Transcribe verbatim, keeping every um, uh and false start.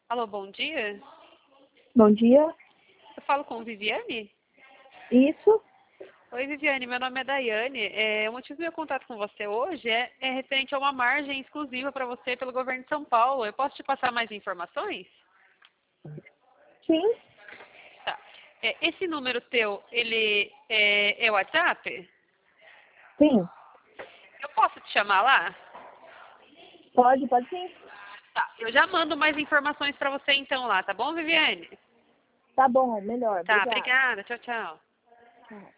Alô, bom dia. Bom dia. Eu falo com Viviane? Isso? Oi, Viviane, meu nome é Daiane. É, o motivo do meu contato com você hoje é, é referente a uma margem exclusiva para você pelo governo de São Paulo. Eu posso te passar mais informações? Sim? Tá. É, esse número teu, ele é, é o WhatsApp? Sim. Eu posso te chamar lá? Pode, pode sim. Tá. Eu já mando mais informações para você então lá, tá bom, Viviane? Tá bom, melhor. Tá, Obrigada. obrigada. Tchau, tchau. Tchau.